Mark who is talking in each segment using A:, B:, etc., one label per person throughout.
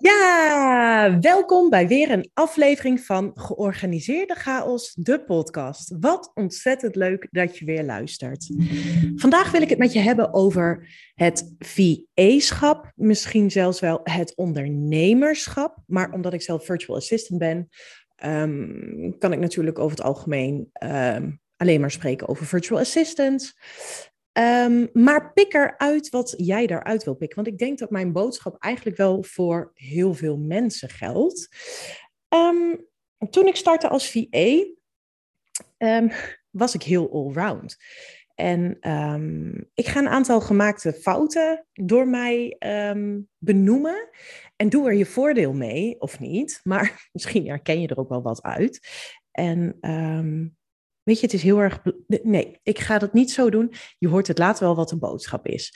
A: Ja, welkom bij weer een aflevering van Georganiseerde Chaos, de podcast. Wat ontzettend leuk dat je weer luistert. Vandaag wil ik het met je hebben over het VA-schap, misschien zelfs wel het ondernemerschap. Maar omdat ik zelf virtual assistant ben, kan ik natuurlijk over het algemeen alleen maar spreken over virtual assistants. Maar pik eruit wat jij daaruit wil pikken. Want ik denk dat mijn boodschap eigenlijk wel voor heel veel mensen geldt. Toen ik startte als VA, was ik heel allround. En ik ga een aantal gemaakte fouten door mij benoemen. En doe er je voordeel mee, of niet. Maar misschien herken je er ook wel wat uit. En weet je, het is heel erg... Nee, ik ga dat niet zo doen. Je hoort het later wel wat de boodschap is.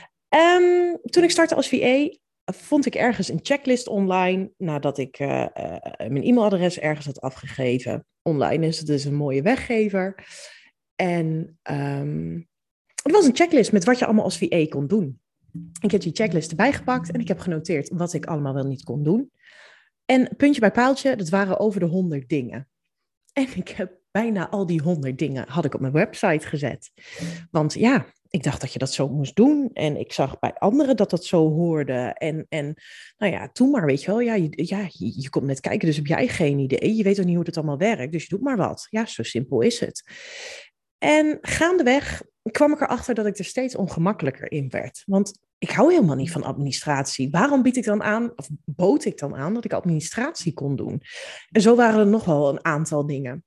A: Toen ik startte als VA, vond ik ergens een checklist online. Nadat ik mijn e-mailadres ergens had afgegeven. Online is het dus een mooie weggever. En het was een checklist met wat je allemaal als VA kon doen. Ik heb die checklist erbij gepakt en ik heb genoteerd wat ik allemaal wel niet kon doen. En puntje bij paaltje, dat waren over de 100 dingen. En ik heb bijna al die 100 dingen had ik op mijn website gezet. Want ja, ik dacht dat je dat zo moest doen. En ik zag bij anderen dat dat zo hoorde. En nou ja, toen maar, weet je wel. Je komt net kijken, dus heb jij geen idee. Je weet ook niet hoe het allemaal werkt, dus je doet maar wat. Ja, zo simpel is het. En gaandeweg kwam ik erachter dat ik er steeds ongemakkelijker in werd. Want ik hou helemaal niet van administratie. Waarom bied ik dan aan, of bood ik dan aan, dat ik administratie kon doen? En zo waren er nog wel een aantal dingen.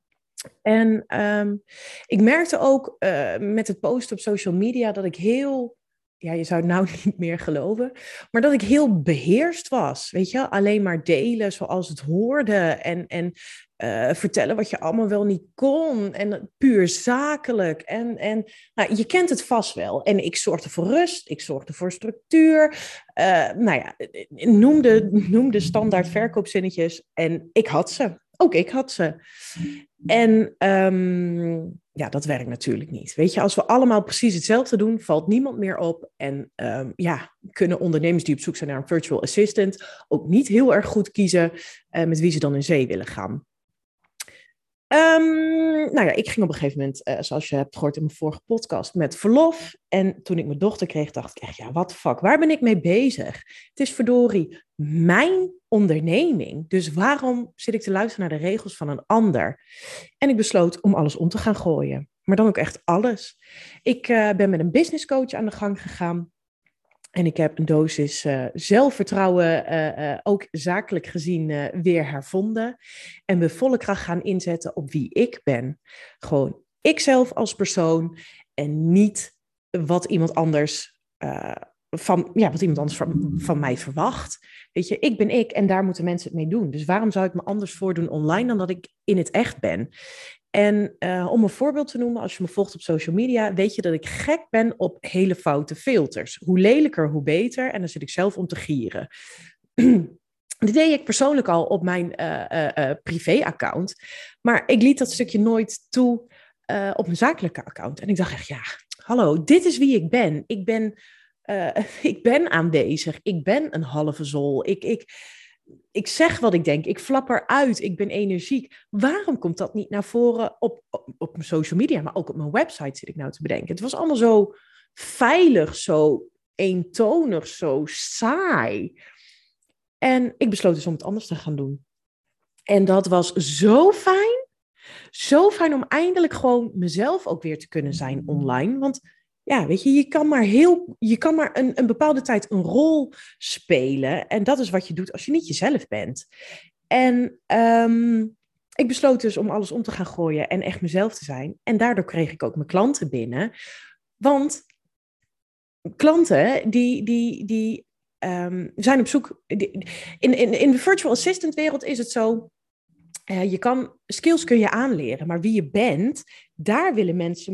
A: En ik merkte ook met het posten op social media dat ik heel, ja, je zou het nou niet meer geloven, maar dat ik heel beheerst was. Weet je, alleen maar delen zoals het hoorde en vertellen wat je allemaal wel niet kon en puur zakelijk. En nou, je kent het vast wel. En ik zorgde voor rust, ik zorgde voor structuur. Nou ja, noem de standaard verkoopzinnetjes en ik had ze. Ook ik had ze. En ja, dat werkt natuurlijk niet. Weet je, als we allemaal precies hetzelfde doen, valt niemand meer op. En ja, kunnen ondernemers die op zoek zijn naar een virtual assistant ook niet heel erg goed kiezen met wie ze dan in zee willen gaan. Nou ja, ik ging op een gegeven moment, zoals je hebt gehoord in mijn vorige podcast, met verlof. En toen ik mijn dochter kreeg, dacht ik echt, ja, what the fuck, waar ben ik mee bezig? Het is verdorie mijn onderneming. Dus waarom zit ik te luisteren naar de regels van een ander? En ik besloot om alles om te gaan gooien. Maar dan ook echt alles. Ik ben met een business coach aan de gang gegaan. En ik heb een dosis zelfvertrouwen, ook zakelijk gezien, weer hervonden. En me volle kracht gaan inzetten op wie ik ben. Gewoon ikzelf als persoon en niet wat iemand anders, van mij verwacht. Weet je, ik ben ik en daar moeten mensen het mee doen. Dus waarom zou ik me anders voordoen online dan dat ik in het echt ben? En om een voorbeeld te noemen, als je me volgt op social media, weet je dat ik gek ben op hele foute filters. Hoe lelijker, hoe beter. En dan zit ik zelf om te gieren. Dit deed ik persoonlijk al op mijn privé-account. Maar ik liet dat stukje nooit toe op mijn zakelijke account. En ik dacht echt, ja, hallo, dit is wie ik ben. Ik ben aanwezig. Ik ben een halve zol. Ik zeg wat ik denk, ik flap eruit, ik ben energiek. Waarom komt dat niet naar voren op mijn social media, maar ook op mijn website zit ik nou te bedenken. Het was allemaal zo veilig, zo eentonig, zo saai. En ik besloot dus om het anders te gaan doen. En dat was zo fijn. Zo fijn om eindelijk gewoon mezelf ook weer te kunnen zijn online. Want ja, weet je, je kan maar een bepaalde tijd een rol spelen. En dat is wat je doet als je niet jezelf bent. En ik besloot dus om alles om te gaan gooien en echt mezelf te zijn. En daardoor kreeg ik ook mijn klanten binnen. Want klanten die zijn op zoek... In de virtual assistant wereld is het zo... skills kun je aanleren, maar wie je bent, daar willen mensen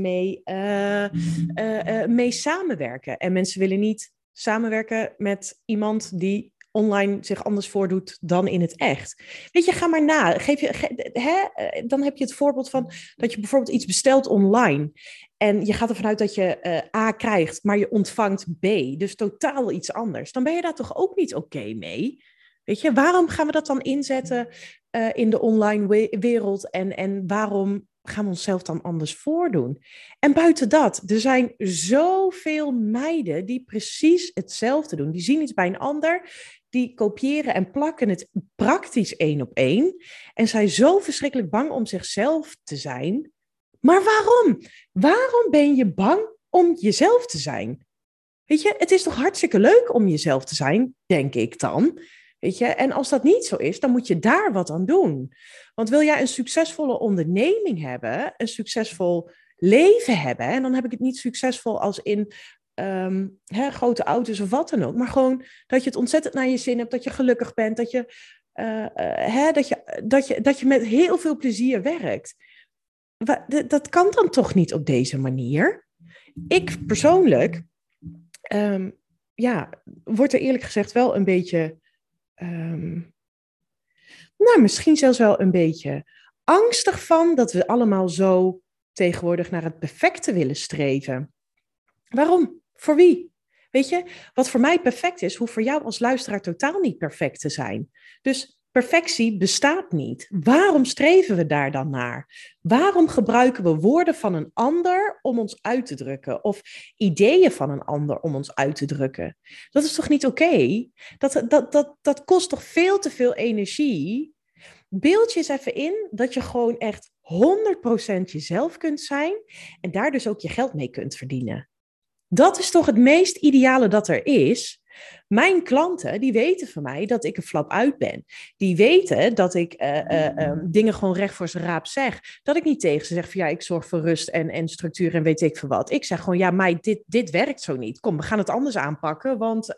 A: mee samenwerken. En mensen willen niet samenwerken met iemand die online zich anders voordoet dan in het echt. Weet je, ga maar na. Dan heb je het voorbeeld van dat je bijvoorbeeld iets bestelt online. En je gaat ervan uit dat je A krijgt, maar je ontvangt B. Dus totaal iets anders. Dan ben je daar toch ook niet oké mee? Weet je, waarom gaan we dat dan inzetten in de online wereld en waarom gaan we onszelf dan anders voordoen? En buiten dat, er zijn zoveel meiden die precies hetzelfde doen. Die zien iets bij een ander, die kopiëren en plakken het praktisch één op één en zijn zo verschrikkelijk bang om zichzelf te zijn. Maar waarom? Waarom ben je bang om jezelf te zijn? Weet je, het is toch hartstikke leuk om jezelf te zijn, denk ik dan. Weet je, en als dat niet zo is, dan moet je daar wat aan doen. Want wil jij een succesvolle onderneming hebben, een succesvol leven hebben, en dan heb ik het niet succesvol als in grote auto's of wat dan ook, maar gewoon dat je het ontzettend naar je zin hebt, dat je gelukkig bent, dat je met heel veel plezier werkt. Dat kan dan toch niet op deze manier? Ik persoonlijk word er eerlijk gezegd wel een beetje, misschien zelfs wel een beetje angstig van dat we allemaal zo tegenwoordig naar het perfecte willen streven. Waarom? Voor wie? Weet je, wat voor mij perfect is, hoeft voor jou als luisteraar totaal niet perfect te zijn. Dus perfectie bestaat niet. Waarom streven we daar dan naar? Waarom gebruiken we woorden van een ander om ons uit te drukken? Of ideeën van een ander om ons uit te drukken? Dat is toch niet oké? Dat kost toch veel te veel energie? Beeld je eens even in dat je gewoon echt 100% jezelf kunt zijn en daar dus ook je geld mee kunt verdienen. Dat is toch het meest ideale dat er is. Mijn klanten, die weten van mij dat ik een flap uit ben. Die weten dat ik dingen gewoon recht voor zijn raap zeg. Dat ik niet tegen ze zeg van ja, ik zorg voor rust en structuur en weet ik veel wat. Ik zeg gewoon ja, meid, dit werkt zo niet. Kom, we gaan het anders aanpakken, want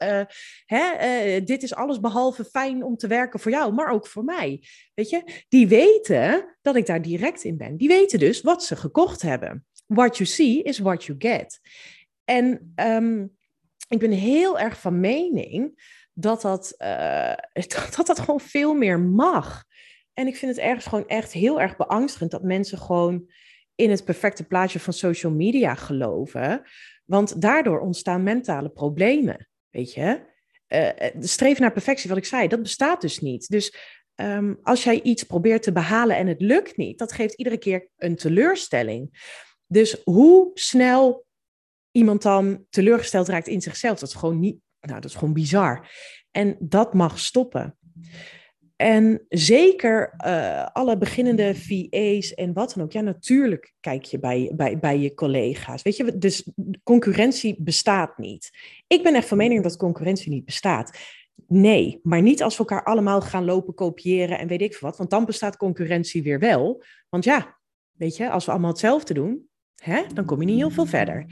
A: dit is alles behalve fijn om te werken voor jou, maar ook voor mij. Weet je, die weten dat ik daar direct in ben. Die weten dus wat ze gekocht hebben. What you see is what you get. En ik ben heel erg van mening dat gewoon veel meer mag. En ik vind het ergens gewoon echt heel erg beangstigend dat mensen gewoon in het perfecte plaatje van social media geloven. Want daardoor ontstaan mentale problemen, weet je. De streven naar perfectie, wat ik zei, dat bestaat dus niet. Dus als jij iets probeert te behalen en het lukt niet, dat geeft iedere keer een teleurstelling. Dus hoe snel iemand dan teleurgesteld raakt in zichzelf, dat is gewoon niet, dat is gewoon bizar. En dat mag stoppen. En zeker alle beginnende VA's en wat dan ook. Ja, natuurlijk kijk je bij je collega's. Weet je, dus concurrentie bestaat niet. Ik ben echt van mening dat concurrentie niet bestaat. Nee, maar niet als we elkaar allemaal gaan lopen kopiëren en weet ik veel wat. Want dan bestaat concurrentie weer wel. Want ja, weet je, als we allemaal hetzelfde doen, dan kom je niet heel veel verder.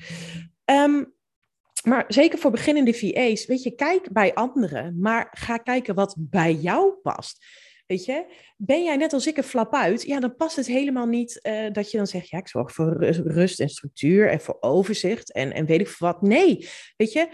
A: Maar zeker voor beginnende VA's, weet je, kijk bij anderen, maar ga kijken wat bij jou past. Weet je, ben jij net als ik een flap uit, ja, dan past het helemaal niet dat je dan zegt, ja, ik zorg voor rust en structuur en voor overzicht en weet ik veel wat. Nee, weet je,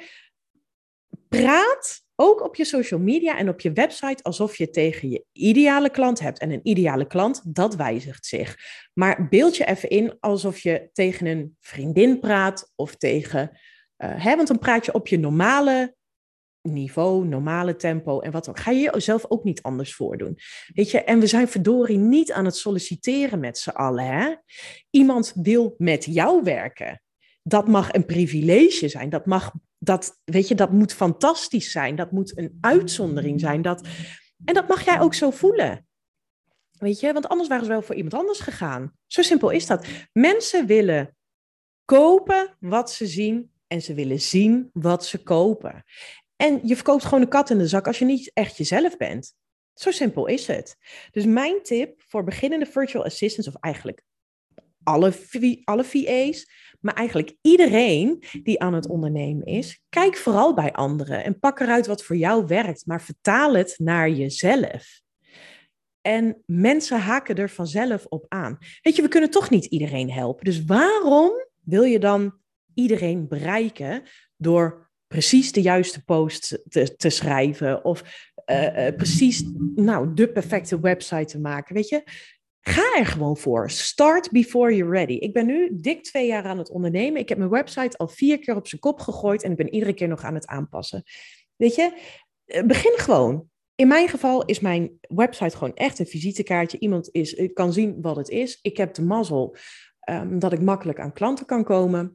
A: praat ook op je social media en op je website alsof je tegen je ideale klant hebt. En een ideale klant, dat wijzigt zich. Maar beeld je even in alsof je tegen een vriendin praat of tegen... want dan praat je op je normale niveau, normale tempo en wat dan. Ga je jezelf ook niet anders voordoen. Weet je, en we zijn verdorie niet aan het solliciteren met z'n allen. Hè? Iemand wil met jou werken. Dat mag een privilege zijn. Dat moet fantastisch zijn. Dat moet een uitzondering zijn. En dat mag jij ook zo voelen. Weet je, want anders waren ze wel voor iemand anders gegaan. Zo simpel is dat. Mensen willen kopen wat ze zien en ze willen zien wat ze kopen. En je verkoopt gewoon een kat in de zak als je niet echt jezelf bent. Zo simpel is het. Dus mijn tip voor beginnende virtual assistants, of eigenlijk alle VA's, maar eigenlijk iedereen die aan het ondernemen is, kijk vooral bij anderen en pak eruit wat voor jou werkt, maar vertaal het naar jezelf. En mensen haken er vanzelf op aan. Weet je, we kunnen toch niet iedereen helpen. Dus waarom wil je dan iedereen bereiken door precies de juiste post te schrijven of precies de perfecte website te maken? Weet je, ga er gewoon voor. Start before you're ready. Ik ben nu dik 2 jaar aan het ondernemen. Ik heb mijn website al 4 keer op zijn kop gegooid en ik ben iedere keer nog aan het aanpassen. Weet je, begin gewoon. In mijn geval is mijn website gewoon echt een visitekaartje. Kan zien wat het is. Ik heb de mazzel dat ik makkelijk aan klanten kan komen.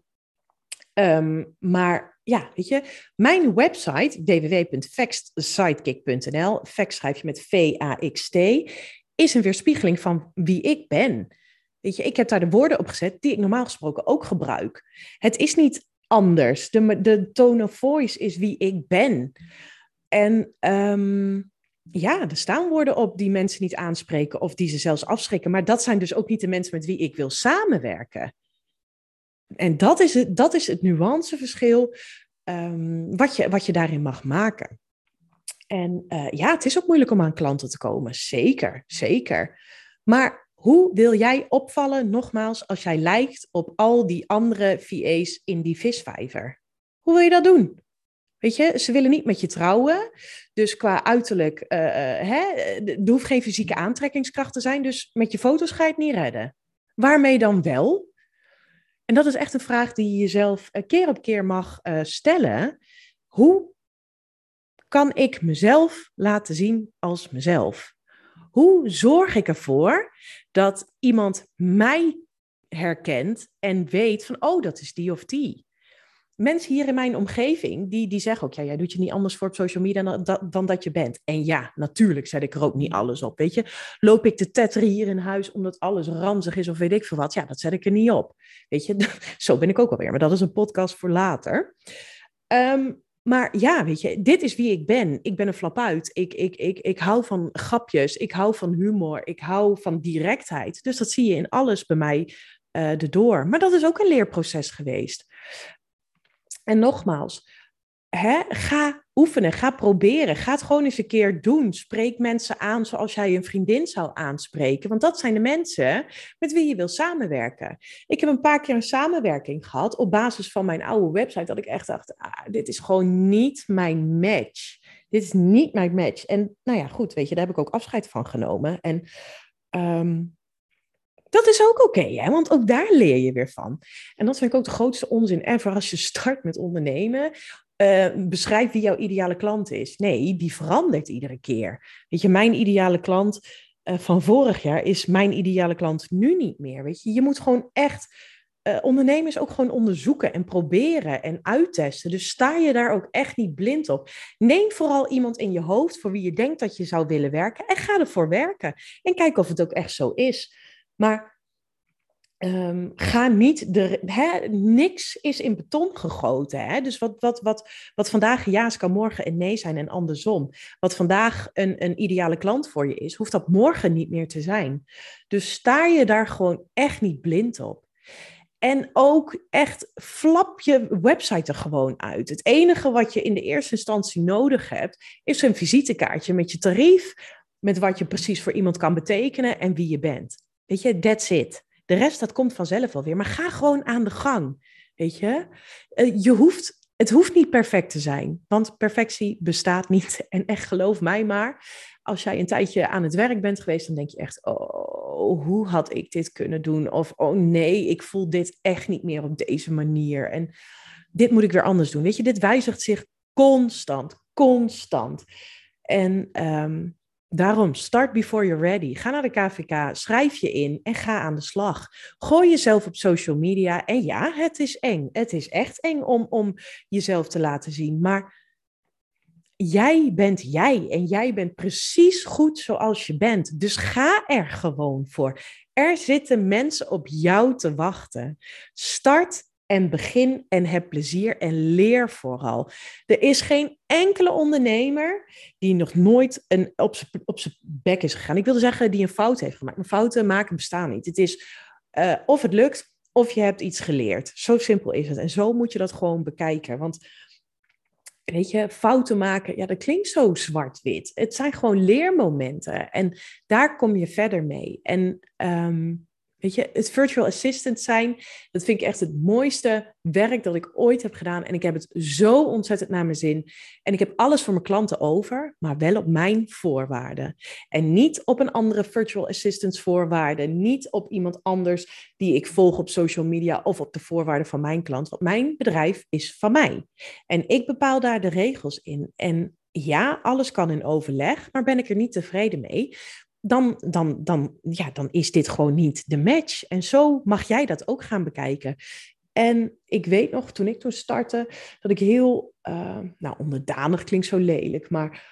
A: Maar ja, weet je, mijn website www.vextsidekick.nl, Vex schrijf je met V-A-X-T, is een weerspiegeling van wie ik ben. Weet je, ik heb daar de woorden op gezet die ik normaal gesproken ook gebruik. Het is niet anders. De tone of voice is wie ik ben. En ja, er staan woorden op die mensen niet aanspreken of die ze zelfs afschrikken. Maar dat zijn dus ook niet de mensen met wie ik wil samenwerken. En dat is het nuanceverschil wat je daarin mag maken. En ja, het is ook moeilijk om aan klanten te komen. Zeker, zeker. Maar hoe wil jij opvallen, nogmaals, als jij lijkt op al die andere VA's in die visvijver? Hoe wil je dat doen? Weet je, ze willen niet met je trouwen. Dus qua uiterlijk, er hoeft geen fysieke aantrekkingskracht te zijn. Dus met je foto's ga je het niet redden. Waarmee dan wel? En dat is echt een vraag die je jezelf keer op keer mag stellen. Hoe kan ik mezelf laten zien als mezelf? Hoe zorg ik ervoor dat iemand mij herkent en weet van, oh, dat is die of die? Mensen hier in mijn omgeving, die zeggen ook, ja, jij doet je niet anders voor op social media dan dat je bent. En ja, natuurlijk zet ik er ook niet alles op, weet je. Loop ik te tetteren hier in huis omdat alles ranzig is of weet ik veel wat? Ja, dat zet ik er niet op. Weet je, zo ben ik ook alweer. Maar dat is een podcast voor later. Maar ja, weet je, dit is wie ik ben. Ik ben een flapuit. Ik hou van grapjes. Ik hou van humor. Ik hou van directheid. Dus dat zie je in alles bij mij erdoor. Maar dat is ook een leerproces geweest. En nogmaals, ga oefenen, ga proberen. Ga het gewoon eens een keer doen. Spreek mensen aan zoals jij een vriendin zou aanspreken. Want dat zijn de mensen met wie je wil samenwerken. Ik heb een paar keer een samenwerking gehad op basis van mijn oude website. Dat ik echt dacht, dit is gewoon niet mijn match. Dit is niet mijn match. En nou ja, goed, weet je, daar heb ik ook afscheid van genomen. En dat is ook oké, hè? Want ook daar leer je weer van. En dat vind ik ook de grootste onzin ever als je start met ondernemen. Beschrijf wie jouw ideale klant is. Nee, die verandert iedere keer. Weet je, mijn ideale klant van vorig jaar is mijn ideale klant nu niet meer. Weet je, je moet gewoon echt ondernemers ook gewoon onderzoeken en proberen en uittesten. Dus sta je daar ook echt niet blind op. Neem vooral iemand in je hoofd voor wie je denkt dat je zou willen werken en ga ervoor werken. En kijk of het ook echt zo is. Maar ga niet, niks is in beton gegoten. Hè? Dus wat vandaag ja is, kan morgen een nee zijn en andersom. Wat vandaag een ideale klant voor je is, hoeft dat morgen niet meer te zijn. Dus sta je daar gewoon echt niet blind op. En ook echt flap je website er gewoon uit. Het enige wat je in de eerste instantie nodig hebt, is een visitekaartje met je tarief, met wat je precies voor iemand kan betekenen en wie je bent. Weet je, that's it. De rest, dat komt vanzelf wel weer. Maar ga gewoon aan de gang, weet je. Het hoeft niet perfect te zijn, want perfectie bestaat niet. En echt, geloof mij maar, als jij een tijdje aan het werk bent geweest, dan denk je echt, oh, hoe had ik dit kunnen doen? Of, oh nee, ik voel dit echt niet meer op deze manier. En dit moet ik weer anders doen. Weet je, dit wijzigt zich constant, constant. En daarom, start before you're ready. Ga naar de KVK, schrijf je in en ga aan de slag. Gooi jezelf op social media. En ja, het is eng. Het is echt eng om jezelf te laten zien. Maar jij bent jij en jij bent precies goed zoals je bent. Dus ga er gewoon voor. Er zitten mensen op jou te wachten. Start en begin en heb plezier en leer vooral. Er is geen enkele ondernemer die nog nooit op zijn bek is gegaan. Ik wilde zeggen die een fout heeft gemaakt. Maar fouten maken bestaan niet. Het is of het lukt of je hebt iets geleerd. Zo simpel is het. En zo moet je dat gewoon bekijken. Want weet je, fouten maken, ja, dat klinkt zo zwart-wit. Het zijn gewoon leermomenten en daar kom je verder mee. En weet je, het virtual assistant zijn, dat vind ik echt het mooiste werk dat ik ooit heb gedaan. En ik heb het zo ontzettend naar mijn zin. En ik heb alles voor mijn klanten over, maar wel op mijn voorwaarden. En niet op een andere virtual assistants voorwaarden. Niet op iemand anders die ik volg op social media of op de voorwaarden van mijn klant. Want mijn bedrijf is van mij. En ik bepaal daar de regels in. En ja, alles kan in overleg, maar ben ik er niet tevreden mee, dan is dit gewoon niet de match. En zo mag jij dat ook gaan bekijken. En ik weet nog, toen ik startte, dat ik heel, onderdanig klinkt zo lelijk, maar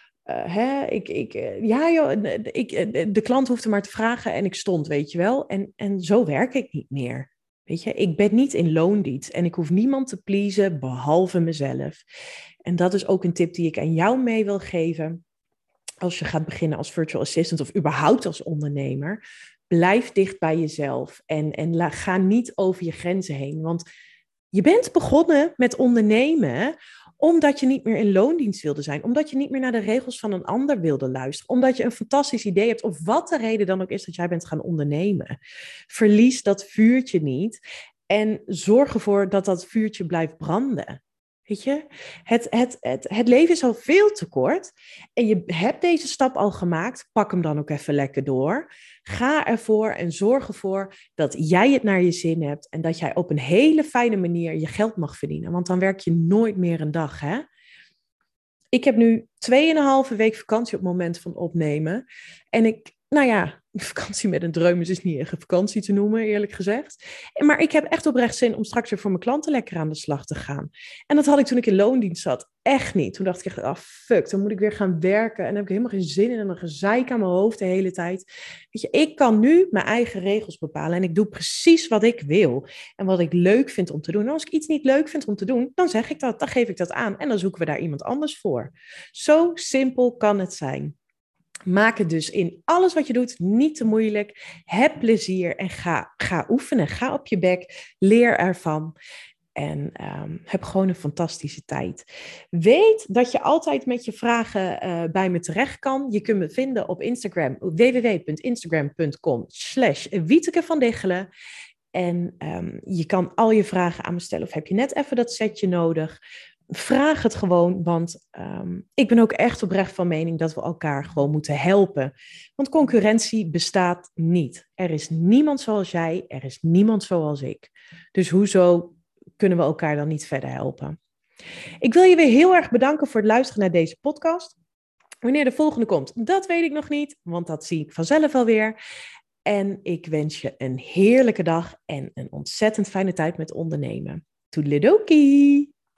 A: de klant hoefde maar te vragen en ik stond, weet je wel. En zo werk ik niet meer. Weet je, ik ben niet in loondienst en ik hoef niemand te pleasen behalve mezelf. En dat is ook een tip die ik aan jou mee wil geven. Als je gaat beginnen als virtual assistant of überhaupt als ondernemer, blijf dicht bij jezelf en ga niet over je grenzen heen. Want je bent begonnen met ondernemen omdat je niet meer in loondienst wilde zijn, omdat je niet meer naar de regels van een ander wilde luisteren, omdat je een fantastisch idee hebt of wat de reden dan ook is dat jij bent gaan ondernemen. Verlies dat vuurtje niet en zorg ervoor dat dat vuurtje blijft branden. Weet je, het leven is al veel te kort en je hebt deze stap al gemaakt. Pak hem dan ook even lekker door. Ga ervoor en zorg ervoor dat jij het naar je zin hebt en dat jij op een hele fijne manier je geld mag verdienen. Want dan werk je nooit meer een dag, hè? Ik heb nu 2,5 week vakantie op het moment van opnemen. En vakantie met een dreum is dus niet echt een vakantie te noemen, eerlijk gezegd. Maar ik heb echt oprecht zin om straks weer voor mijn klanten lekker aan de slag te gaan. En dat had ik toen ik in loondienst zat echt niet. Toen dacht ik echt, fuck, dan moet ik weer gaan werken. En dan heb ik helemaal geen zin in en een gezeik aan mijn hoofd de hele tijd. Weet je, ik kan nu mijn eigen regels bepalen en ik doe precies wat ik wil. En wat ik leuk vind om te doen. En als ik iets niet leuk vind om te doen, dan zeg ik dat, dan geef ik dat aan. En dan zoeken we daar iemand anders voor. Zo simpel kan het zijn. Maak het dus in alles wat je doet niet te moeilijk. Heb plezier en ga oefenen. Ga op je bek. Leer ervan. En heb gewoon een fantastische tijd. Weet dat je altijd met je vragen bij me terecht kan. Je kunt me vinden op Instagram. www.instagram.com/Wieteke van Diggelen. En je kan al je vragen aan me stellen. Of heb je net even dat setje nodig? Vraag het gewoon, want ik ben ook echt oprecht van mening dat we elkaar gewoon moeten helpen. Want concurrentie bestaat niet. Er is niemand zoals jij, er is niemand zoals ik. Dus hoezo kunnen we elkaar dan niet verder helpen? Ik wil je weer heel erg bedanken voor het luisteren naar deze podcast. Wanneer de volgende komt, dat weet ik nog niet, want dat zie ik vanzelf alweer. En ik wens je een heerlijke dag en een ontzettend fijne tijd met ondernemen. Toedeledokie!